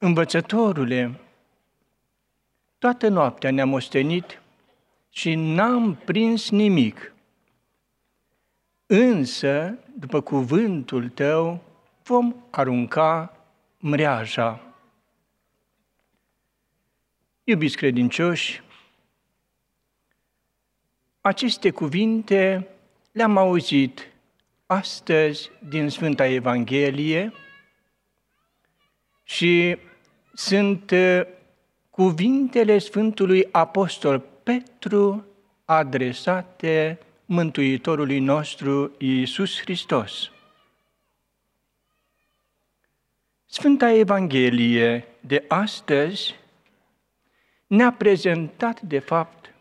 Învățătorule, toată noaptea ne-am ostenit și n-am prins nimic. Însă, după cuvântul tău, vom arunca mreaja. Iubiți credincioși, aceste cuvinte le-am auzit astăzi din Sfânta Evanghelie și sunt cuvintele Sfântului Apostol Petru adresate Mântuitorului nostru Iisus Hristos. Sfânta Evanghelie de astăzi ne-a prezentat, de fapt,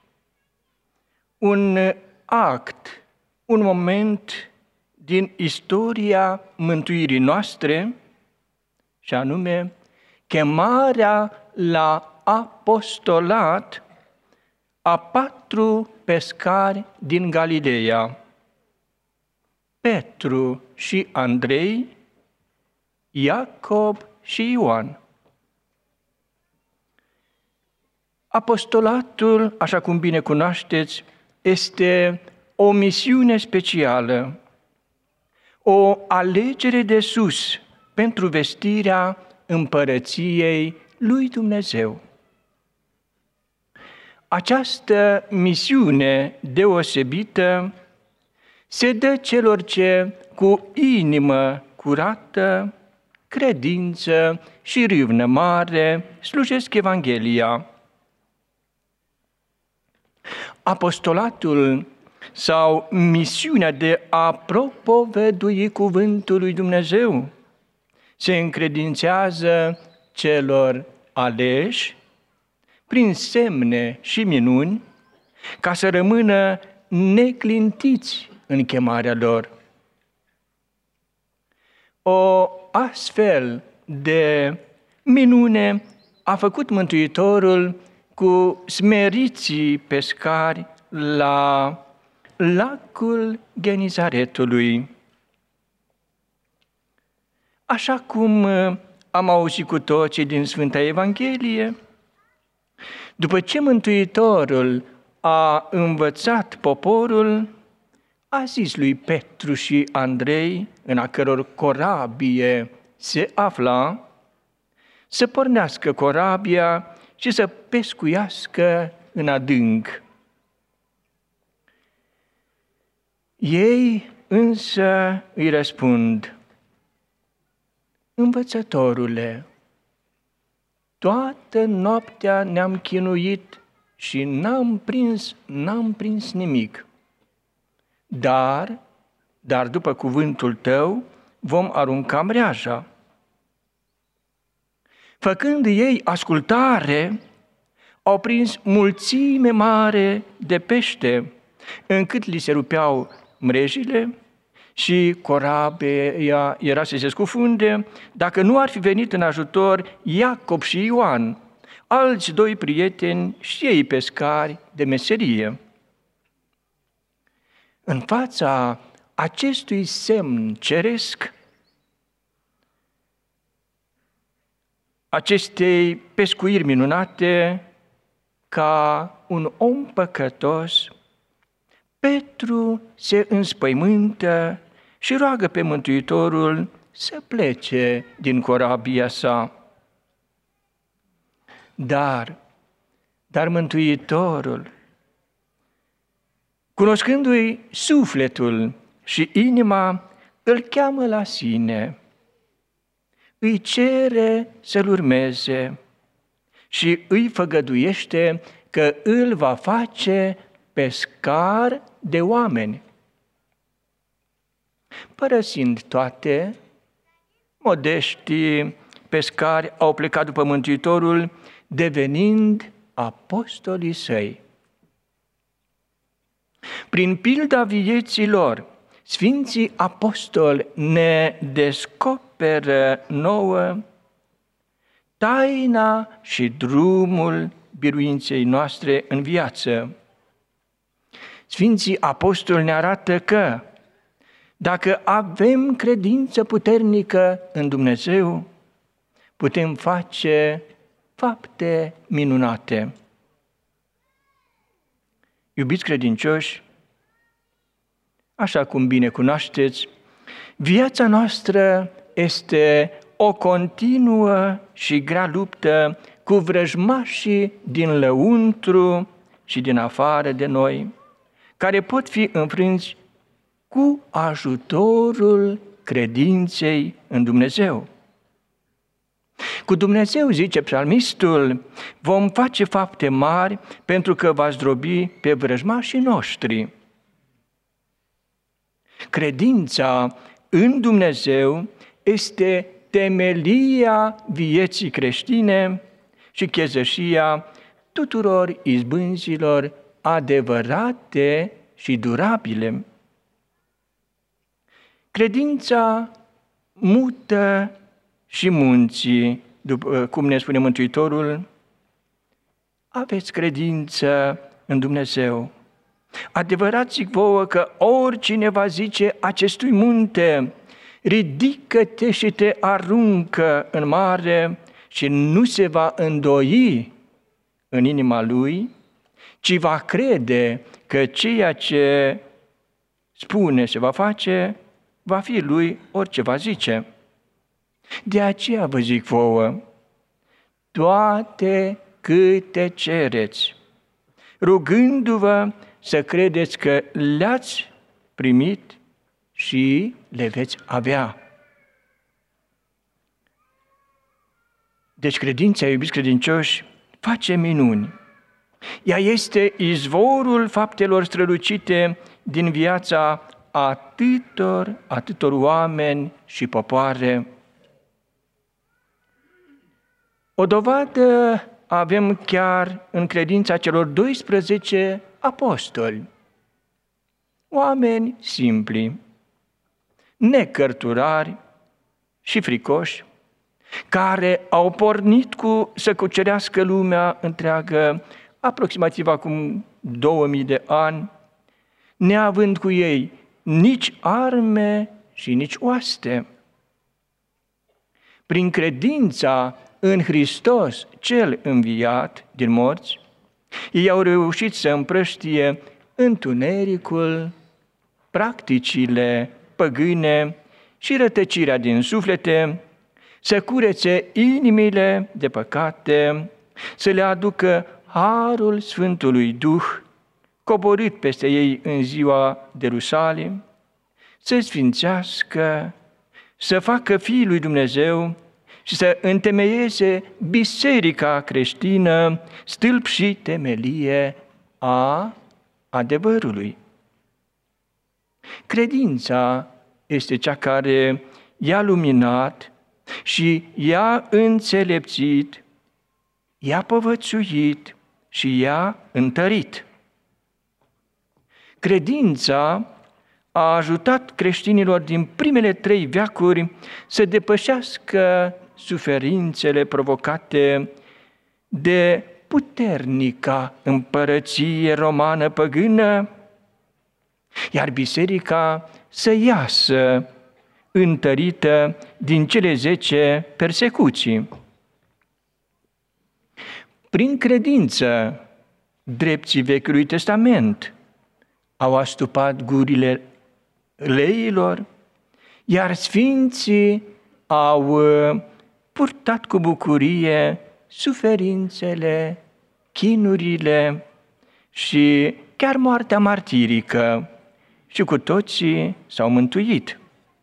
un act, un moment din istoria mântuirii noastre, și anume chemarea la apostolat a 4 pescari din Galileea, Petru și Andrei, Iacob și Ioan. Apostolatul, așa cum bine cunoașteți, este o misiune specială, o alegere de sus pentru vestirea împărăției lui Dumnezeu. Această misiune deosebită se dă celor ce, cu inimă curată, credință și râvnă mare, slujesc Evanghelia. Apostolatul sau misiunea de a propovădui cuvântul lui Dumnezeu se încredințează celor aleși prin semne și minuni, ca să rămână neclintiți în chemarea lor. O astfel de minune a făcut Mântuitorul cu smeriții pescari la lacul Genizaretului. Așa cum am auzit cu toții din Sfânta Evanghelie, după ce Mântuitorul a învățat poporul, a zis lui Petru și Andrei, în a căror corabie se afla, să pornească corabia și să pescuiască în adânc. Ei însă îi răspund: Învățătorule, toată noaptea ne-am chinuit și n-am prins nimic. Dar după cuvântul tău vom arunca mreaja. Făcând ei ascultare, au prins mulțime mare de pește, încât li se rupeau mrejile și corabia era să se scufunde, dacă nu ar fi venit în ajutor Iacob și Ioan, alți 2 prieteni și ei pescari de meserie. În fața acestui semn ceresc, acestei pescuiri minunate, ca un om păcătos, Petru se înspăimântă și roagă pe Mântuitorul să plece din corabia sa. Dar Mântuitorul, cunoscându-i sufletul și inima, îl cheamă la sine, îi cere să-l urmeze și îi făgăduiește că îl va face pescar de oameni. Părăsind toate, modeștii pescari au plecat după Mântuitorul, devenind apostolii săi. Prin pilda vieții lor, Sfinții Apostoli ne descoperă nouă taina și drumul biruinței noastre în viață. Sfinții Apostoli ne arată că dacă avem credință puternică în Dumnezeu, putem face fapte minunate. Iubiți credincioși, așa cum bine cunoașteți, viața noastră este o continuă și grea luptă cu vrăjmașii din lăuntru și din afară de noi, care pot fi înfrânți cu ajutorul credinței în Dumnezeu. Cu Dumnezeu, zice psalmistul, vom face fapte mari pentru că va zdrobi pe vrăjmașii noștri. Credința în Dumnezeu este temelia vieții creștine și chezășia tuturor izbânzilor adevărate și durabile. Credința mută și munții, după cum ne spune Mântuitorul, aveți credință în Dumnezeu. Adevărat zic vouă că oricine va zice acestui munte, ridică-te și te aruncă în mare și nu se va îndoi în inima lui, ci va crede că ceea ce spune se va face, va fi lui orice va zice. De aceea vă zic vouă, toate câte cereți, rugându-vă să credeți că le-ați primit și le veți avea. Deci credința, iubiți credincioși, face minuni. Ea este izvorul faptelor strălucite din viața atâtor oameni și popoare. O dovadă avem chiar în credința celor 12 apostoli, oameni simpli, necărturari și fricoși, care au pornit să cucerească lumea întreagă, aproximativ acum 2000 de ani, neavând cu ei nici arme și nici oaste. Prin credința în Hristos, cel înviat din morți, ei au reușit să împrăștie întunericul, practicile păgâne și rătăcirea din suflete, să curețe inimile de păcate, să le aducă harul Sfântului Duh, coborât peste ei în ziua de Ierusalim, să sfințească, să facă fiii lui Dumnezeu și să întemeieze biserica creștină, stâlp și temelie a adevărului. Credința este cea care i-a luminat și i-a înțelepțit, i-a povățuit și i-a întărit. Credința a ajutat creștinilor din primele 3 veacuri să depășească suferințele provocate de puternica împărăție romană păgână, iar biserica să iasă întărită din cele 10 persecuții. Prin credință, drepții Vechiului Testament au astupat gurile leilor, iar sfinții au purtat cu bucurie suferințele, chinurile și chiar moartea martirică și cu toții s-au mântuit.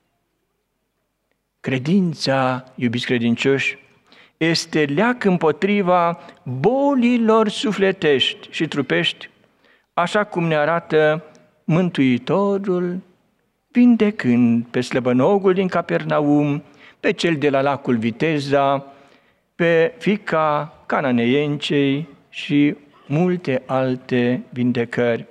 Credința, iubiți credincioși, este leac împotriva bolilor sufletești și trupești, așa cum ne arată Mântuitorul, vindecând pe slăbănogul din Capernaum, pe cel de la lacul Viteza, pe fiica Cananeencei și multe alte vindecări.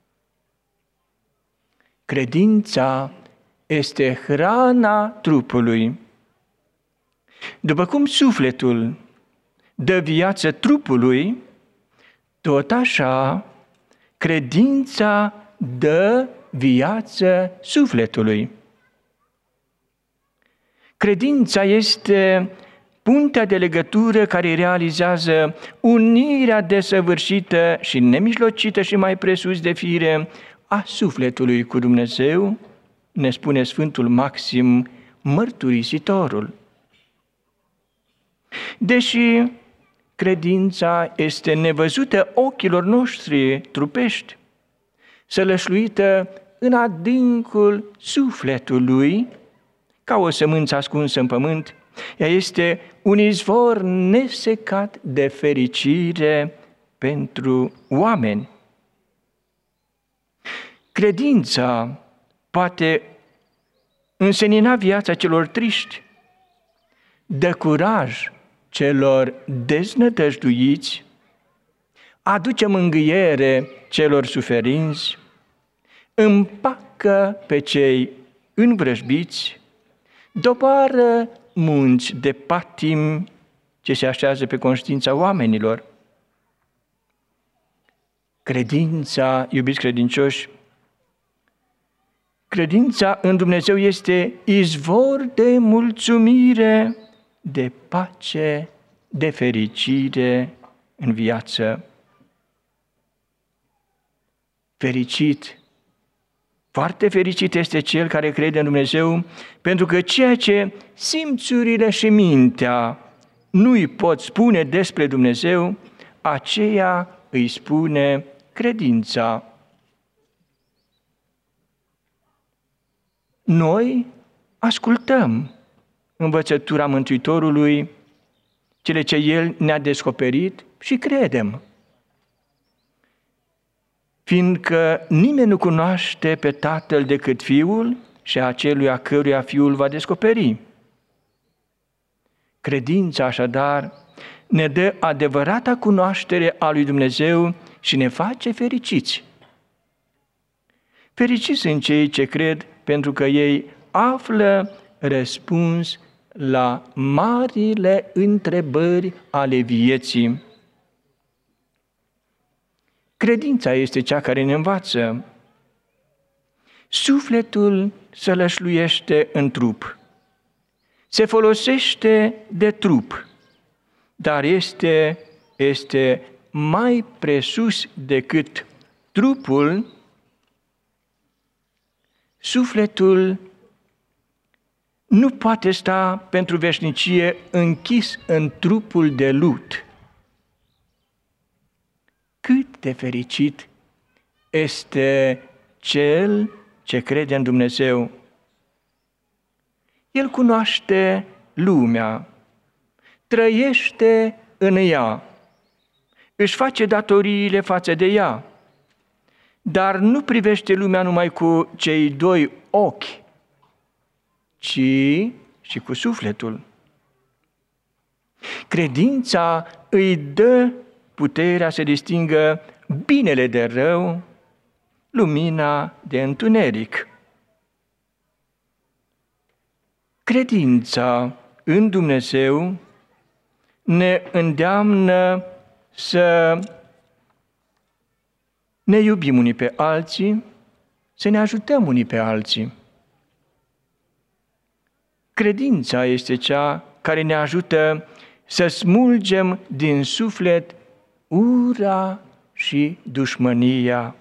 Credința este hrana trupului. După cum sufletul dă viață trupului, tot așa credința dă viață sufletului. Credința este puntea de legătură care realizează unirea desăvârșită și nemijlocită și mai presus de fire a sufletului cu Dumnezeu, ne spune Sfântul Maxim, mărturisitorul. Deși credința este nevăzută ochilor noștri trupești, sălășluită în adâncul sufletului, ca o sămânță ascunsă în pământ, ea este un izvor nesecat de fericire pentru oameni. Credința poate însenina viața celor triști, dă curaj celor deznădăjduiți, aduce mângâiere celor suferinți, împacă pe cei învrăjbiți, doboară munți de patimi ce se așează pe conștiința oamenilor. Credința, iubiți credincioși, credința în Dumnezeu este izvor de mulțumire, de pace, de fericire în viață. Fericit, foarte fericit este cel care crede în Dumnezeu, pentru că ceea ce simțurile și mintea nu-i pot spune despre Dumnezeu, aceea îi spune credința. Noi ascultăm învățătura Mântuitorului, cele ce El ne-a descoperit și credem. Fiindcă nimeni nu cunoaște pe Tatăl decât Fiul și aceluia căruia Fiul va descoperi. Credința, așadar, ne dă adevărata cunoaștere a lui Dumnezeu și ne face fericiți. Fericiți sunt cei ce cred, pentru că ei află răspuns la marile întrebări ale vieții. Credința este cea care ne învață. Sufletul sălășluiește în trup, se folosește de trup, dar este mai presus decât trupul. Sufletul nu poate sta pentru veșnicie închis în trupul de lut. Cât de fericit este cel ce crede în Dumnezeu. El cunoaște lumea, trăiește în ea, își face datoriile față de ea, dar nu privește lumea numai cu cei doi ochi, ci și cu sufletul. Credința îi dă puterea să distingă binele de rău, lumina de întuneric. Credința în Dumnezeu ne îndeamnă să ne iubim unii pe alții, să ne ajutăm unii pe alții. Credința este cea care ne ajută să smulgem din suflet ura și dușmânia.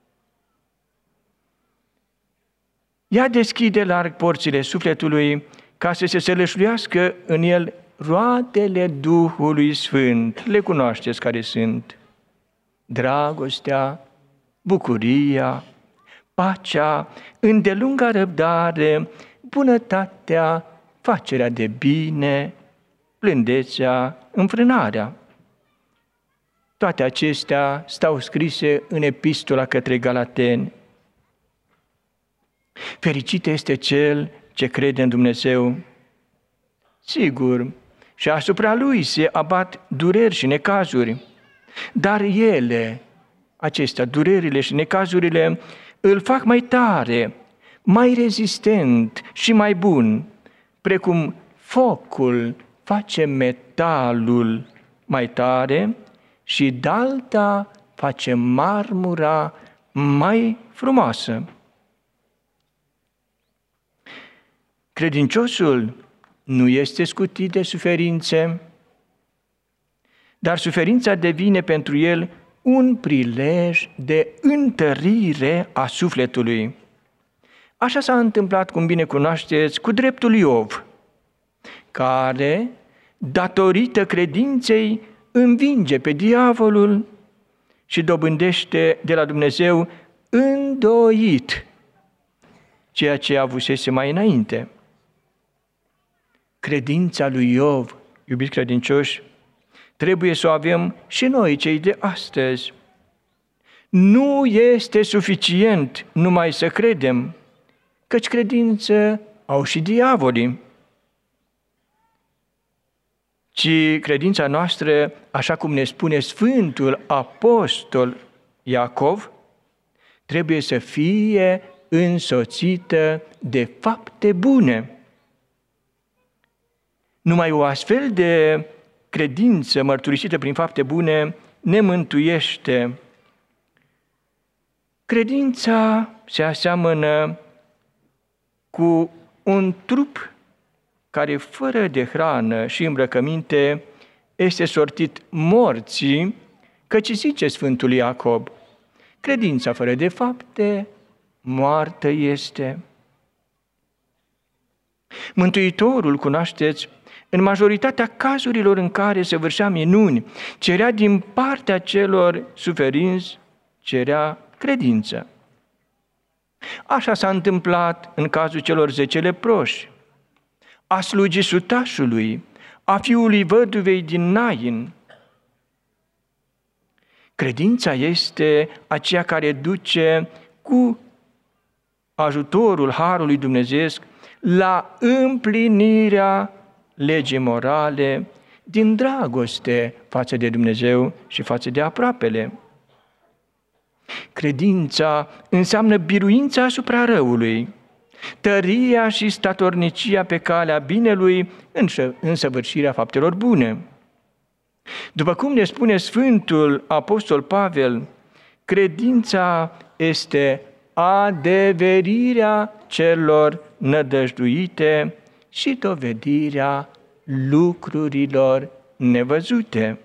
Ea deschide larg porțile sufletului ca să se sălășluiască în el roadele Duhului Sfânt. Le cunoașteți care sunt: dragostea, bucuria, pacea, îndelunga răbdare, bunătatea, facerea de bine, blândețea, înfrânarea. Toate acestea stau scrise în epistola către Galateni. Fericit este cel ce crede în Dumnezeu. Sigur, și asupra lui se abat dureri și necazuri, dar acestea, durerile și necazurile, îl fac mai tare, mai rezistent și mai bun, precum focul face metalul mai tare și dalta face marmura mai frumoasă. Credinciosul nu este scutit de suferințe, dar suferința devine pentru el un prilej de întărire a sufletului. Așa s-a întâmplat, cum bine cunoașteți, cu dreptul Iov, care, datorită credinței, învinge pe diavolul și dobândește de la Dumnezeu îndoit ceea ce avusese mai înainte. Credința lui Iov, iubiți credincioși, trebuie să o avem și noi, cei de astăzi. Nu este suficient numai să credem, căci credință au și diavolii. Ci credința noastră, așa cum ne spune Sfântul Apostol Iacov, trebuie să fie însoțită de fapte bune. Numai o astfel de credință mărturisită prin fapte bune ne mântuiește. Credința se aseamănă cu un trup care, fără de hrană și îmbrăcăminte, este sortit morții, căci zice Sfântul Iacob, credința fără de fapte, moartă este. Mântuitorul, cunoașteți, în majoritatea cazurilor în care se vârșea minuni, cerea din partea celor suferinți, cerea credință. Așa s-a întâmplat în cazul celor 10 leproși, a slugii sutașului, a fiului văduvei din Nain. Credința este aceea care duce cu ajutorul Harului Dumnezeiesc la împlinirea legii morale din dragoste față de Dumnezeu și față de aproapele. Credința înseamnă biruința asupra răului, tăria și statornicia pe calea binelui în săvârșirea faptelor bune. După cum ne spune Sfântul Apostol Pavel, credința este adeverirea celor nădăjduite și dovedirea lucrurilor nevăzute.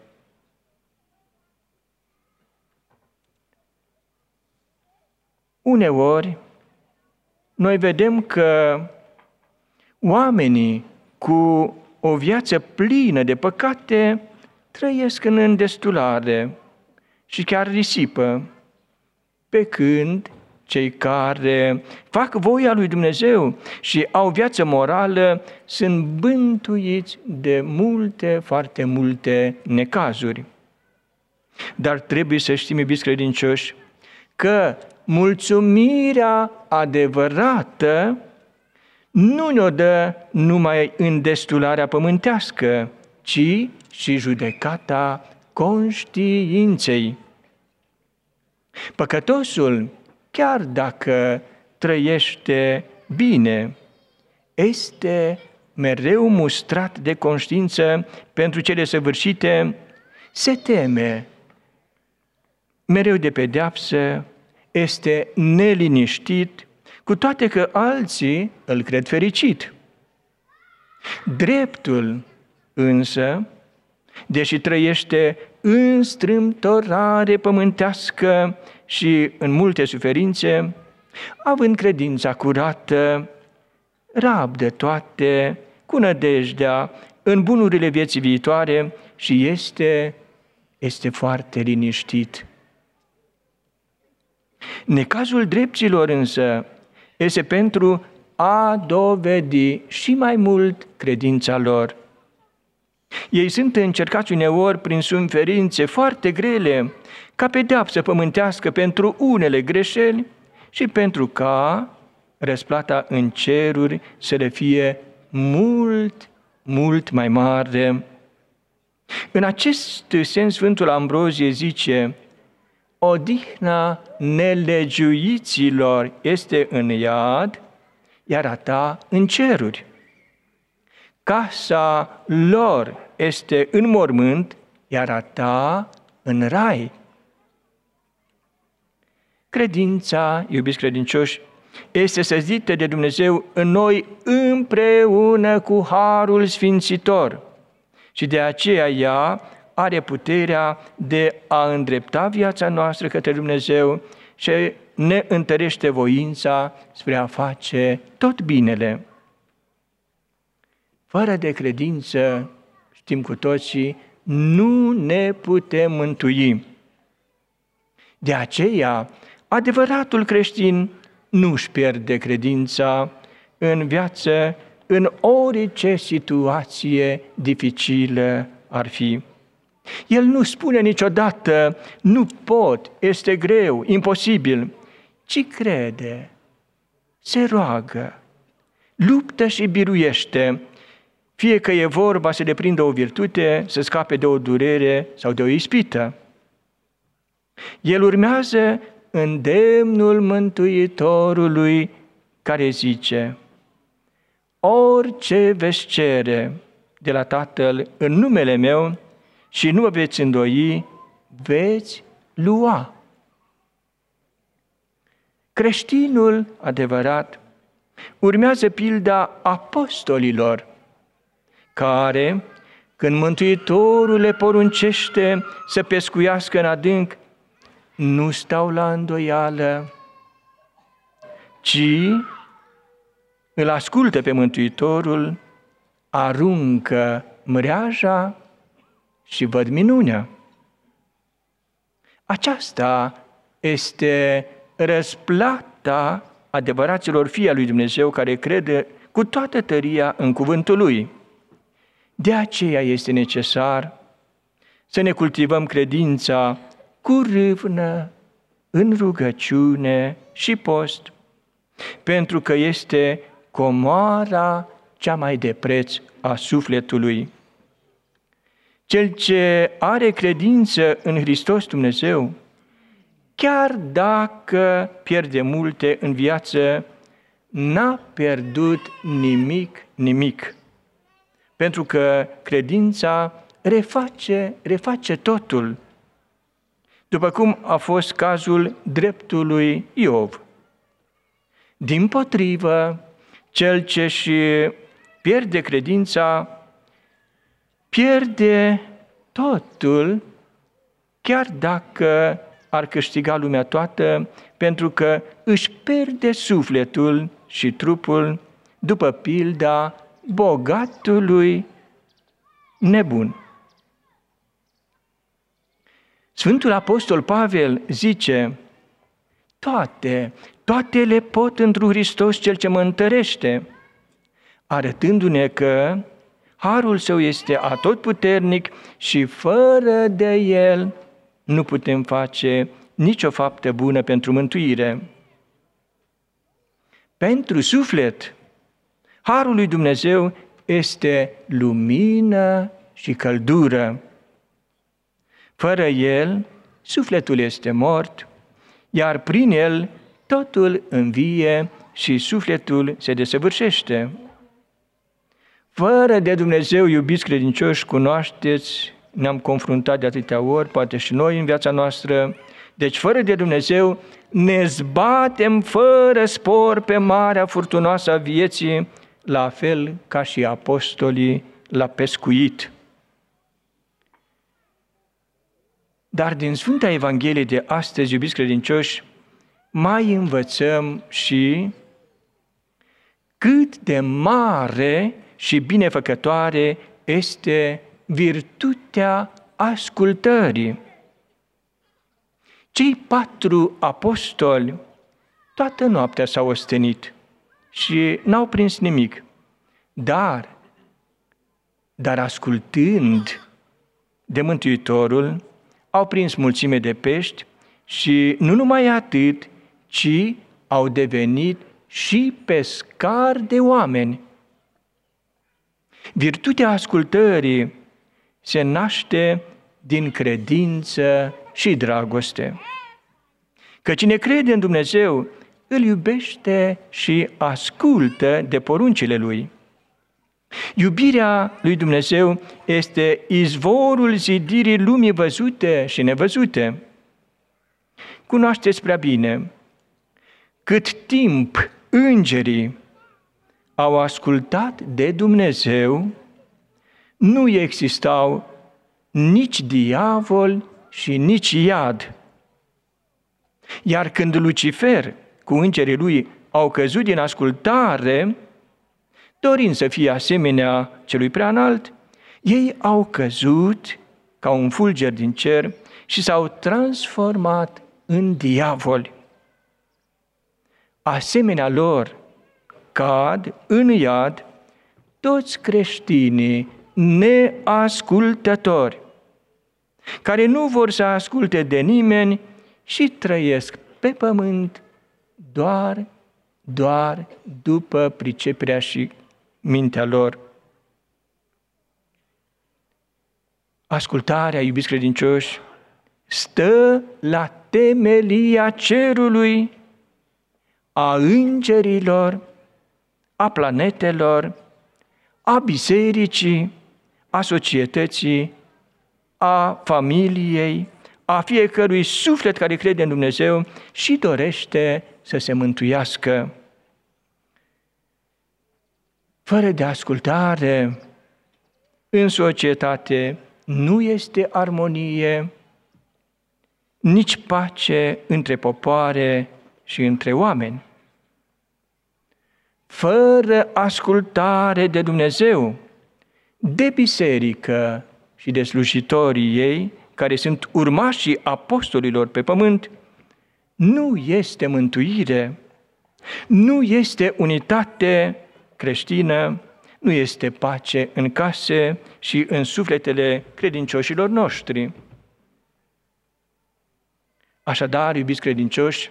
Uneori, noi vedem că oamenii cu o viață plină de păcate trăiesc în îndestulare și chiar risipă, pe când cei care fac voia lui Dumnezeu și au viață morală sunt bântuiți de multe, foarte multe necazuri. Dar trebuie să știm, iubiți credincioși, că mulțumirea adevărată nu ne-o dă numai îndestularea pământească, ci și judecata conștiinței. Păcătosul, chiar dacă trăiește bine, este mereu mustrat de conștiință pentru cele săvârșite, se teme mereu de pedeapsă, este neliniștit, cu toate că alții îl cred fericit. Dreptul însă, deși trăiește în strâmtorare pământească și în multe suferințe, având credința curată, rabdă toate cu nădejdea în bunurile vieții viitoare și este foarte liniștit. Necazul drepților însă este pentru a dovedi și mai mult credința lor. Ei sunt încercați uneori prin suferințe foarte grele, ca pedeapsă pământească pentru unele greșeli și pentru ca răsplata în ceruri să le fie mult, mult mai mare. În acest sens, Sfântul Ambrozie zice, odihna nelegiuiților este în iad, iar a ta în ceruri. Casa lor este în mormânt, iar a ta în rai. Credința, iubiți credincioși, este sădită de Dumnezeu în noi împreună cu harul sfințitor și de aceea ea are puterea de a îndrepta viața noastră către Dumnezeu și ne întărește voința spre a face tot binele. Fără de credință, știm cu toții, nu ne putem mântui. De aceea, adevăratul creștin nu își pierde credința în viață, în orice situație dificilă ar fi. El nu spune niciodată, nu pot, este greu, imposibil, ci crede, se roagă, luptă și biruiește, fie că e vorba să deprindă o virtute, să scape de o durere sau de o ispită. El urmează îndemnul Mântuitorului care zice: orice veți cere de la Tatăl în numele meu și nu vă veți îndoi, veți lua. Creștinul adevărat urmează pilda apostolilor, care, când Mântuitorul le poruncește să pescuiască în adânc, nu stau la îndoială, ci îl ascultă pe Mântuitorul, aruncă mreaja și văd minunea. Aceasta este răsplata adevăraților fii al lui Dumnezeu care crede cu toată tăria în cuvântul Lui. De aceea este necesar să ne cultivăm credința cu râvnă, în rugăciune și post, pentru că este comoara cea mai de preț a sufletului. Cel ce are credință în Hristos Dumnezeu, chiar dacă pierde multe în viață, n-a pierdut nimic, pentru că credința reface totul, după cum a fost cazul dreptului Iov. Dimpotrivă, cel ce și pierde credința, pierde totul, chiar dacă ar câștiga lumea toată, pentru că își pierde sufletul și trupul, după pilda bogatului nebun. Sfântul Apostol Pavel zice: toate le pot întru Hristos Cel ce mă întărește, arătându-ne că harul Său este atotputernic și fără de El nu putem face nicio faptă bună pentru mântuire. Pentru suflet, harul lui Dumnezeu este lumină și căldură. Fără El, sufletul este mort, iar prin El totul învie și sufletul se desăvârșește. Fără de Dumnezeu, iubiți credincioși, cunoașteți, ne-am confruntat de atâtea ori, poate și noi în viața noastră, deci fără de Dumnezeu ne zbatem fără spor pe marea furtunoasă a vieții, la fel ca și apostolii la pescuit. Dar din Sfânta Evanghelie de astăzi, iubiți credincioși, mai învățăm și cât de mare și binefăcătoare este virtutea ascultării. Cei 4 apostoli toată noaptea s-au ostenit și n-au prins nimic, dar ascultând de Mântuitorul, au prins mulțime de pești și nu numai atât, ci au devenit și pescari de oameni. Virtutea ascultării se naște din credință și dragoste. Că cine crede în Dumnezeu, îl iubește și ascultă de poruncile Lui. Iubirea lui Dumnezeu este izvorul zidirii lumii văzute și nevăzute. Cunoașteți prea bine cât timp îngerii au ascultat de Dumnezeu, nu existau nici diavol și nici iad. Iar când Lucifer cu îngerii lui au căzut din ascultare, dorind să fie asemenea celui preanalt, ei au căzut ca un fulger din cer și s-au transformat în diavoli. Asemenea lor cad în iad toți creștinii neascultători, care nu vor să asculte de nimeni și trăiesc pe pământ doar după priceperea și mintea lor. Ascultarea, iubiți credincioși, stă la temelia cerului, a îngerilor, a planetelor, a bisericii, a societății, a familiei, a fiecărui suflet care crede în Dumnezeu și dorește să se mântuiască. Fără de ascultare, în societate nu este armonie, nici pace între popoare și între oameni. Fără ascultare de Dumnezeu, de biserică și de slujitorii ei, care sunt urmașii apostolilor pe pământ, nu este mântuire, nu este unitate creștină, nu este pace în case și în sufletele credincioșilor noștri. Așadar, iubiți credincioși,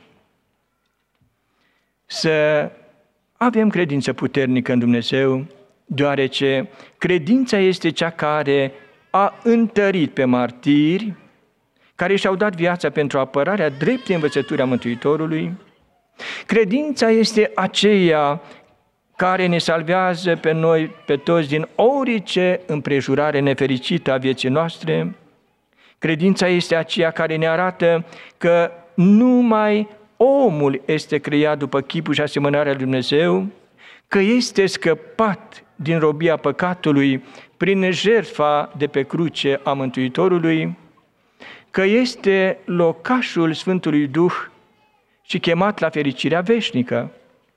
să avem credință puternică în Dumnezeu, deoarece credința este cea care a întărit pe martiri, care și-au dat viața pentru apărarea dreptei învățături a Mântuitorului. Credința este aceea care ne salvează pe noi, pe toți, din orice împrejurare nefericită a vieții noastre. Credința este aceea care ne arată că numai omul este creat după chipul și asemănarea lui Dumnezeu, că este scăpat din robia păcatului prin jertfa de pe cruce a Mântuitorului, că este locașul Sfântului Duh și chemat la fericirea veșnică.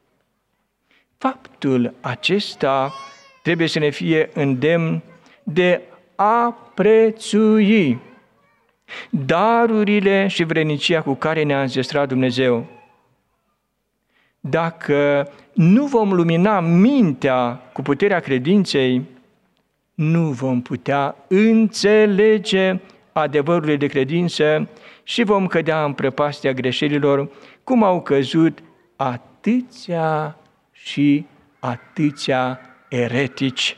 Faptul acesta trebuie să ne fie îndemn de a prețui darurile și vrednicia cu care ne-a înzestrat Dumnezeu. Dacă nu vom lumina mintea cu puterea credinței, nu vom putea înțelege adevărurile de credință și vom cădea în prăpastia greșelilor, cum au căzut atâția și atâția eretici.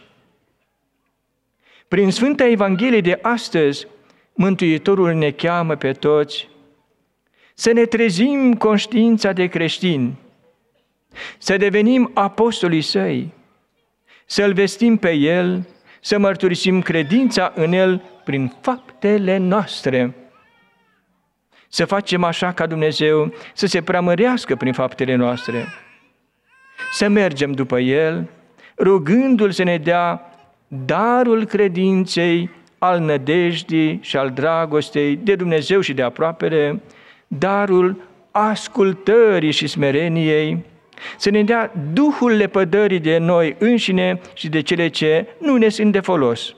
Prin Sfânta Evanghelie de astăzi, Mântuitorul ne cheamă pe toți să ne trezim conștiința de creștini, să devenim apostolii Săi, să-L vestim pe El, să mărturisim credința în El prin faptele noastre, să facem așa ca Dumnezeu să se preamărească prin faptele noastre, să mergem după El, rugându-L să ne dea darul credinței, al nădejdii și al dragostei de Dumnezeu și de aproapele, darul ascultării și smereniei, să ne dea Duhul lepădării de noi înșine și de cele ce nu ne sunt de folos.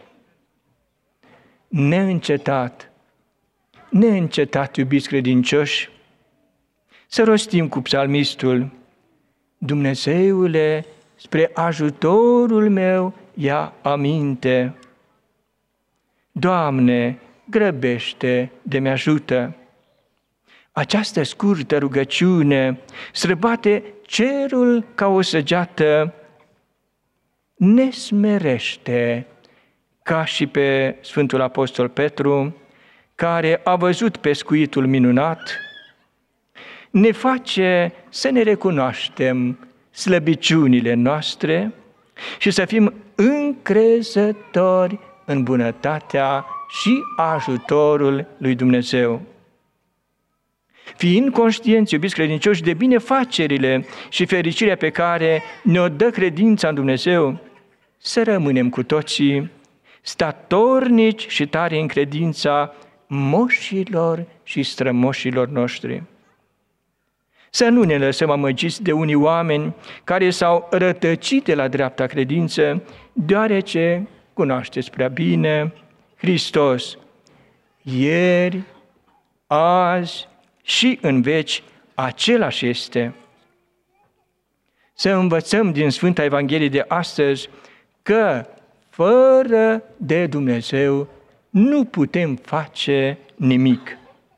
Neîncetat, iubiți credincioși, să rostim cu psalmistul: Dumnezeule, spre ajutorul meu ia aminte. Doamne, grăbește de mi-ajută. Această scurtă rugăciune străbate cerul ca o săgeată, ne smerește ca și pe Sfântul Apostol Petru, care a văzut pescuitul minunat, ne face să ne recunoaștem slăbiciunile noastre și să fim încrezători în bunătatea și ajutorul lui Dumnezeu. Fiind conștienți, iubiți credincioși, de binefacerile și fericirea pe care ne-o dă credința în Dumnezeu, să rămânem cu toții statornici și tari în credința moșilor și strămoșilor noștri. Să nu ne lăsăm amăgiți de unii oameni care s-au rătăcit de la dreapta credință, deoarece cunoașteți prea bine, Hristos, ieri, azi și în veci, același este. Să învățăm din Sfânta Evanghelie de astăzi că fără de Dumnezeu nu putem face nimic.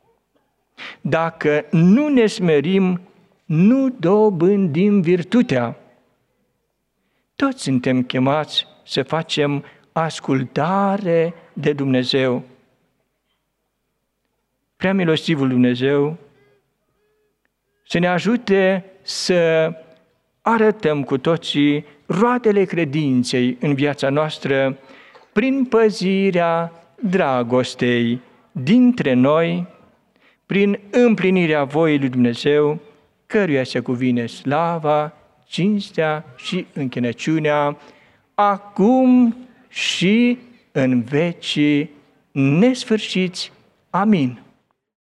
Dacă nu ne smerim, nu dobândim virtutea. Toți suntem chemați să facem ascultare de Dumnezeu. Prea milostivul Dumnezeu să ne ajute să arătăm cu toții roadele credinței în viața noastră prin păzirea dragostei dintre noi, prin împlinirea voii lui Dumnezeu, căruia se cuvine slava, cinstea și închinăciunea, acum și în vecii nesfârșiți. Amin.